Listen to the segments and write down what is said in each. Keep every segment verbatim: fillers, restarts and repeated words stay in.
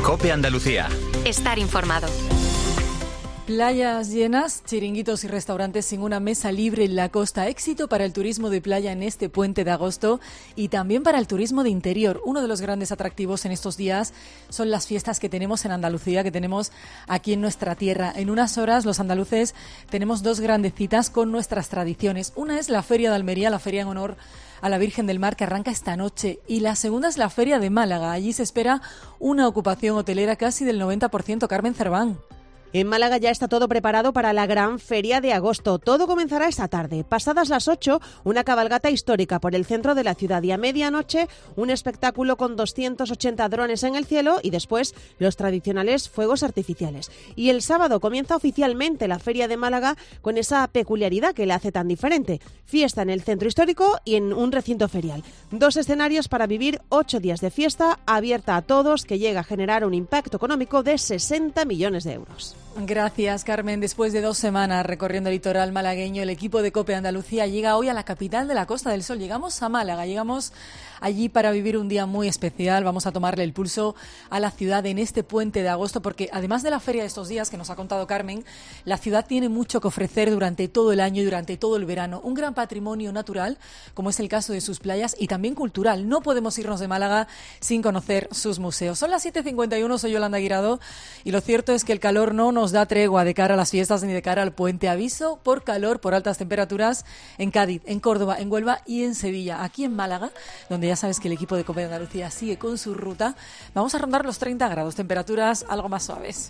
COPE Andalucía. Estar informado. Playas llenas, chiringuitos y restaurantes sin una mesa libre en la costa. Éxito para el turismo de playa en este puente de agosto y también para el turismo de interior. Uno de los grandes atractivos en estos días son las fiestas que tenemos en Andalucía, que tenemos aquí en nuestra tierra. En unas horas los andaluces tenemos dos grandes citas con nuestras tradiciones. Una es la Feria de Almería, la feria en honor a la Virgen del Mar, que arranca esta noche, y la segunda es la Feria de Málaga. Allí se espera una ocupación hotelera casi del noventa por ciento. Carmen Cerván. En Málaga ya está todo preparado para la gran feria de agosto. Todo comenzará esta tarde. Pasadas las ocho, una cabalgata histórica por el centro de la ciudad y a medianoche un espectáculo con doscientos ochenta drones en el cielo y después los tradicionales fuegos artificiales. Y el sábado comienza oficialmente la feria de Málaga con esa peculiaridad que la hace tan diferente. Fiesta en el centro histórico y en un recinto ferial. Dos escenarios para vivir ocho días de fiesta abierta a todos que llega a generar un impacto económico de sesenta millones de euros. Gracias, Carmen. Después de dos semanas recorriendo el litoral malagueño, el equipo de COPE Andalucía llega hoy a la capital de la Costa del Sol. Llegamos a Málaga, llegamos allí para vivir un día muy especial. Vamos a tomarle el pulso a la ciudad en este puente de agosto, porque además de la feria de estos días que nos ha contado Carmen, la ciudad tiene mucho que ofrecer durante todo el año y durante todo el verano. Un gran patrimonio natural, como es el caso de sus playas, y también cultural. No podemos irnos de Málaga sin conocer sus museos. Son las siete cincuenta y uno, soy Yolanda Guirado, y lo cierto es que el calor no nos da tregua de cara a las fiestas ni de cara al puente. Aviso por calor, por altas temperaturas en Cádiz, en Córdoba, en Huelva y en Sevilla. Aquí en Málaga, donde ya sabes que el equipo de COPE Andalucía sigue con su ruta, vamos a rondar los treinta grados, temperaturas algo más suaves.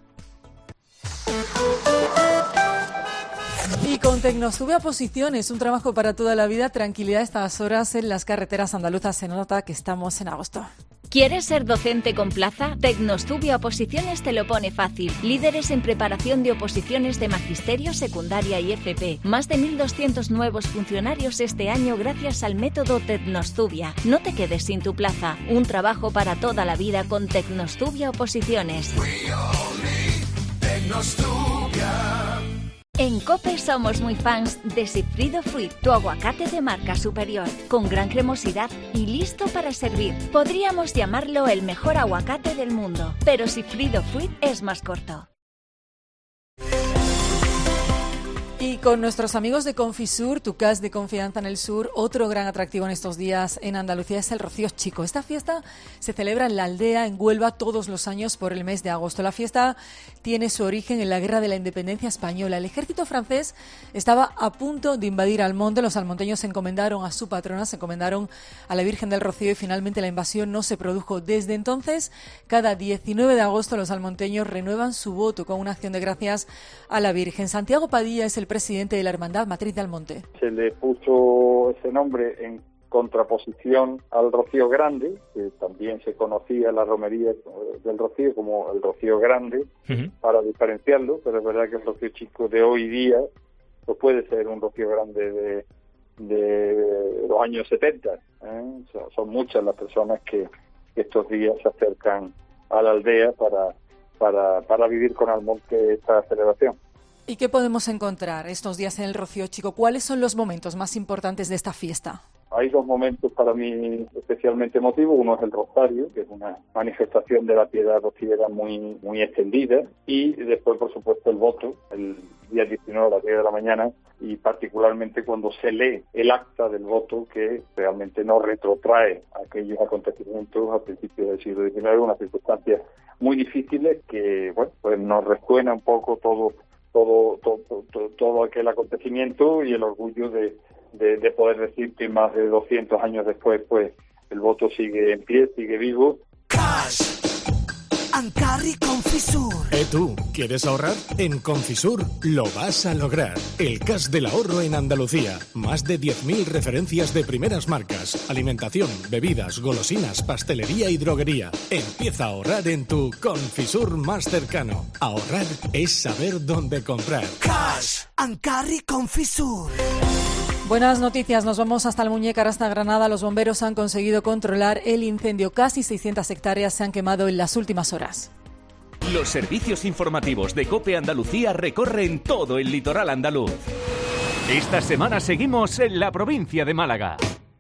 Y con Tecnosube a posiciones, un trabajo para toda la vida, tranquilidad a estas horas en las carreteras andaluzas. Se nota que estamos en agosto. ¿Quieres ser docente con plaza? Tecnostudio a Oposiciones te lo pone fácil. Líderes en preparación de oposiciones de magisterio, secundaria y F P. Más de mil doscientos nuevos funcionarios este año gracias al método Tecnostudia. No te quedes sin tu plaza. Un trabajo para toda la vida con Tecnostudio a Oposiciones. En COPE somos muy fans de Sigfrido Fruit, tu aguacate de marca superior, con gran cremosidad y listo para servir. Podríamos llamarlo el mejor aguacate del mundo, pero Sigfrido Fruit es más corto. Y con nuestros amigos de Confisur, tu casa de confianza en el sur, otro gran atractivo en estos días en Andalucía es el Rocío Chico. Esta fiesta se celebra en la aldea, en Huelva, todos los años por el mes de agosto. La fiesta tiene su origen en la Guerra de la Independencia Española. El ejército francés estaba a punto de invadir Almonte. Los almonteños se encomendaron a su patrona, se encomendaron a la Virgen del Rocío y finalmente la invasión no se produjo. Desde entonces, cada diecinueve de agosto los almonteños renuevan su voto con una acción de gracias a la Virgen. Santiago Padilla es el presidente de la Hermandad Matriz de Almonte. Se le puso ese nombre en contraposición al Rocío Grande, que también se conocía la romería del Rocío como el Rocío Grande, uh-huh. para diferenciarlo, pero es verdad que el Rocío Chico de hoy día pues puede ser un Rocío Grande de, de los años setenta. ¿eh? Son, son muchas las personas que, que estos días se acercan a la aldea para, para, para vivir con Almonte esta celebración. ¿Y qué podemos encontrar estos días en el Rocío Chico? ¿Cuáles son los momentos más importantes de esta fiesta? Hay dos momentos para mí especialmente emotivos. Uno es el Rosario, que es una manifestación de la piedad rociera muy muy extendida. Y después, por supuesto, el voto, el día diecinueve a las diez de la mañana, y particularmente cuando se lee el acta del voto, que realmente no retrotrae aquellos acontecimientos a principios del siglo diecinueve, unas circunstancias muy difíciles que, bueno, pues nos resuena un poco todo Todo, todo, todo, todo aquel acontecimiento y el orgullo de, de, de poder decir que más de doscientos años después, pues, el voto sigue en pie, sigue vivo. Cash and Carry Confisur. ¿Eh tú? ¿Quieres ahorrar? En Confisur lo vas a lograr. El cash del ahorro en Andalucía. Más de diez mil referencias de primeras marcas. Alimentación, bebidas, golosinas, pastelería y droguería. Empieza a ahorrar en tu Confisur más cercano. Ahorrar es saber dónde comprar. Cash and Carry Confisur. Buenas noticias, nos vamos hasta Almuñécar, hasta Granada. Los bomberos han conseguido controlar el incendio. Casi seiscientas hectáreas se han quemado en las últimas horas. Los servicios informativos de COPE Andalucía recorren todo el litoral andaluz. Esta semana seguimos en la provincia de Málaga.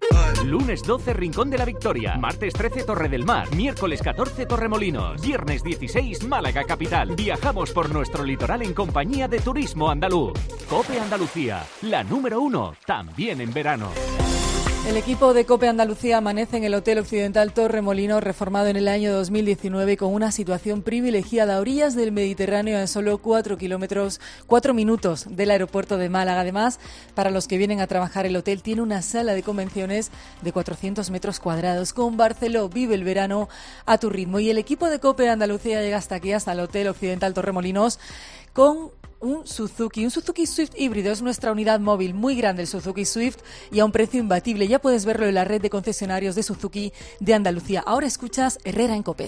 Lunes doce, Rincón de la Victoria. Martes trece, Torre del Mar. Miércoles catorce, Torremolinos. Viernes dieciséis, Málaga capital. Viajamos por nuestro litoral en compañía de Turismo Andaluz. COPE Andalucía, la número uno, también en verano. El equipo de COPE Andalucía amanece en el Hotel Occidental Torremolinos, reformado en el año dos mil diecinueve, con una situación privilegiada a orillas del Mediterráneo, en solo cuatro kilómetros, cuatro minutos del aeropuerto de Málaga. Además, para los que vienen a trabajar, el hotel tiene una sala de convenciones de cuatrocientos metros cuadrados. Con Barceló vive el verano a tu ritmo. Y el equipo de COPE Andalucía llega hasta aquí, hasta el Hotel Occidental Torremolinos, con un Suzuki, un Suzuki Swift híbrido. Es nuestra unidad móvil, muy grande el Suzuki Swift y a un precio imbatible. Ya puedes verlo en la red de concesionarios de Suzuki de Andalucía. Ahora escuchas Herrera en COPE.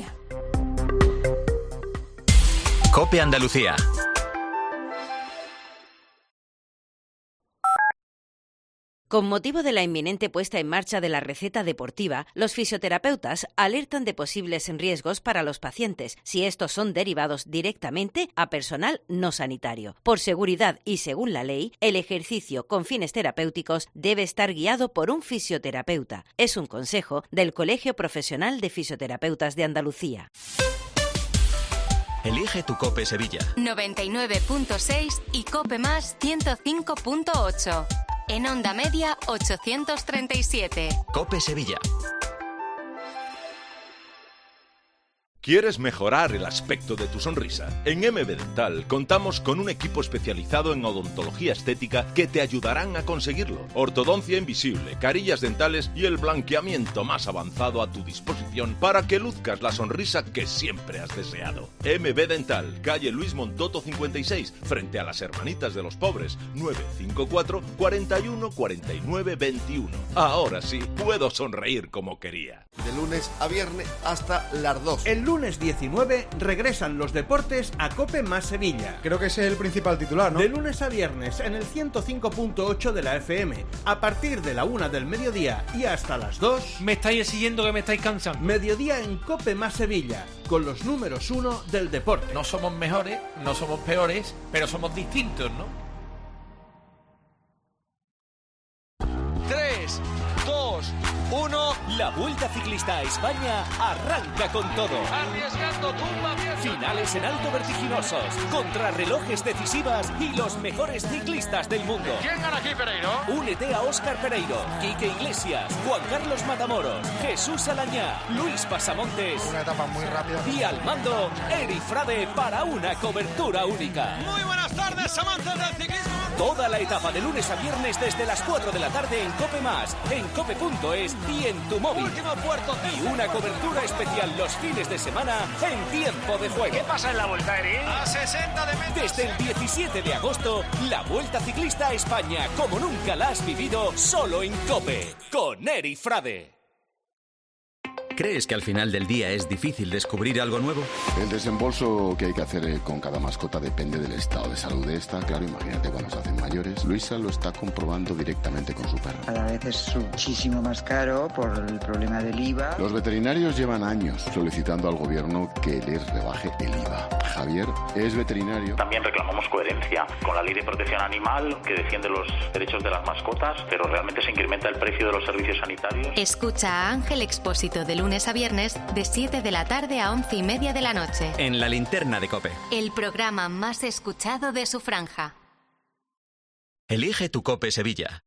COPE Andalucía. Con motivo de la inminente puesta en marcha de la receta deportiva, los fisioterapeutas alertan de posibles riesgos para los pacientes si estos son derivados directamente a personal no sanitario. Por seguridad y según la ley, el ejercicio con fines terapéuticos debe estar guiado por un fisioterapeuta. Es un consejo del Colegio Profesional de Fisioterapeutas de Andalucía. Elige tu COPE Sevilla. noventa y nueve punto seis y COPE Más ciento cinco punto ocho. En onda media ochocientos treinta y siete. COPE Sevilla. ¿Quieres mejorar el aspecto de tu sonrisa? En M B Dental contamos con un equipo especializado en odontología estética que te ayudarán a conseguirlo. Ortodoncia invisible, carillas dentales y el blanqueamiento más avanzado a tu disposición para que luzcas la sonrisa que siempre has deseado. M B Dental, calle Luis Montoto cincuenta y seis, frente a las Hermanitas de los Pobres, nueve cinco cuatro, cuatro uno, cuatro nueve dos uno. Ahora sí, puedo sonreír como quería. De lunes a viernes hasta las dos. El lunes diecinueve regresan los deportes a COPE Más Sevilla. Creo que ese es el principal titular, ¿no? De lunes a viernes en el ciento cinco punto ocho de la F M, a partir de la una del mediodía y hasta las dos. Me estáis exigiendo que me estáis cansando. Mediodía en COPE Más Sevilla, con los números uno del deporte. No somos mejores, no somos peores, pero somos distintos, ¿no? tres, dos, uno. La Vuelta Ciclista a España arranca con todo. Arriesgando tumba abierta. Finales en alto vertiginosos, contrarrelojes decisivas y los mejores ciclistas del mundo. ¿Quién gana aquí, Pereiro? Únete a Óscar Pereiro, Quique Iglesias, Juan Carlos Matamoros, Jesús Alañá, Luis Pasamontes. Una etapa muy rápida. Y al mando, Eri Frade para una cobertura única. Muy buenas tardes, amantes del ciclismo. Toda la etapa de lunes a viernes desde las cuatro de la tarde en COPE Más, en cope punto es y en tu móvil. Último puerto. Y una cobertura especial los fines de semana en tiempo de juego. ¿Qué pasa en la Vuelta, Eri? A sesenta de metros. Desde el diecisiete de agosto, la Vuelta Ciclista a España, como nunca la has vivido, solo en COPE, con Eri Frade. ¿Crees que al final del día es difícil descubrir algo nuevo? El desembolso que hay que hacer con cada mascota depende del estado de salud de esta. Claro, imagínate cuando se hacen mayores. Luisa lo está comprobando directamente con su perro. Cada vez es muchísimo más caro por el problema del I V A. Los veterinarios llevan años solicitando al gobierno que les rebaje el I V A. Javier es veterinario. También reclamamos coherencia con la ley de protección animal que defiende los derechos de las mascotas, pero realmente se incrementa el precio de los servicios sanitarios. Escucha a Ángel Expósito de lunes a viernes de siete de la tarde a once y media de la noche. En la linterna de COPE. El programa más escuchado de su franja. Elige tu COPE Sevilla.